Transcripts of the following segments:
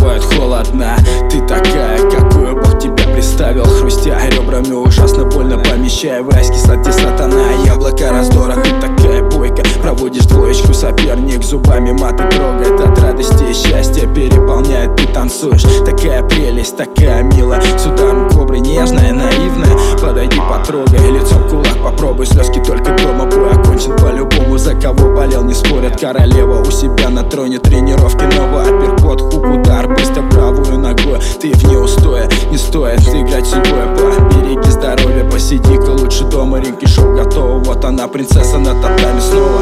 бывает холодно. Ты такая, какую Бог тебя представил, хрустя ребрами ужасно больно, помещая в райский сад, где сатана, яблоко раздора. Ты такая бойка, проводишь двоечку, соперник зубами маты трогает, от радости и счастья переполняет, ты танцуешь. Такая прелесть, такая милая, с ударом кобры, нежная, наивная. Подойди, потрогай, лицом кулак попробуй, слезки только дома, бой окончен по-любому. За кого болел, не спорят, королева у себя на троне, тренировки нового, апперкот, хук, удар, быстро правую ногой. Ты в неустоя, не стоит играть судьбой, побереги здоровье, посиди-ка лучше дома. Ринки шоу готово, вот она, принцесса на татами снова.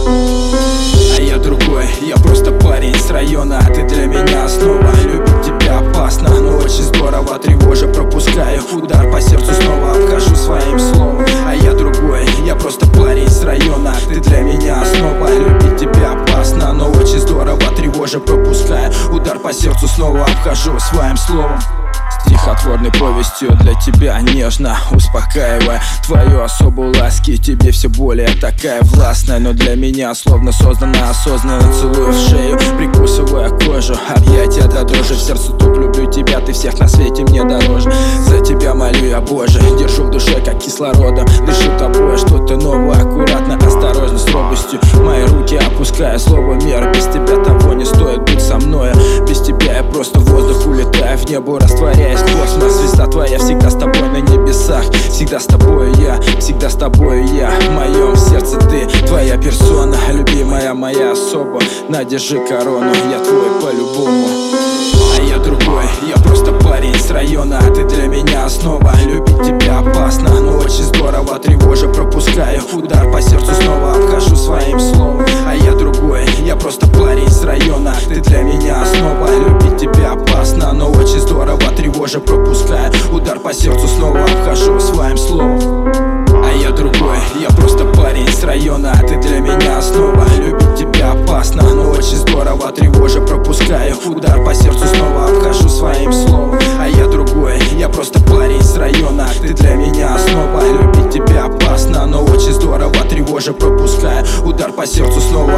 А я другой, я просто парень с района, а ты для меня основа. Любить тебя опасно, но очень здорово, тревожа пропускаю, удар по сердцу снова обхожу своим словом. А я другой, я просто парень с района, а ты для меня основа. Любить тебя опасно, но очень здорово, тревожа пропускаю, удар по сердцу снова обхожу своим словом. Стихотворной повестью для тебя нежно успокаивая твою особу ласки, тебе все более такая властная, но для меня словно создана осознанно. Целую в шею, прикусывая кожу, объятия до дрожи, в сердце тут люблю тебя, ты всех на свете мне дороже. За тебя молю я, Боже, держу в душе как кислородом, дышу тобой, что-то новое, аккуратно, осторожно, с робостью мои руки опуская, слово мер, без тебя того не стоит быть со мною. Без тебя я просто в воздух улетаю, в небо растворяюсь, космос, звезда твоя всегда с тобой на небесах. Всегда с тобой я, всегда с тобой я, в моем сердце ты, твоя персона, любимая моя особа. На, держи корону, я твой по-любому. А я другой, я просто парень с района, а ты для меня основа. Любить тебя опасно, но очень здорово, тревожа пропускаю, удар по сердцу снова обхожу своим словом. А я другой, я просто парень с района, а ты для меня основа. Любить тебя опасно, но очень здорово, тревожа пропускаю, удар по сердцу снова обхожу своим словом. А я другой, я просто парень с района, а ты для меня основа. Любить тебя опасно, но очень здорово, тревожа пропускаю, удар по сердцу снова обхожу своим словом. А я другой, я просто парень с района, а ты для меня основа. Любить тебя опасно, но очень здорово, тревожа пропускаю, удар по сердцу снова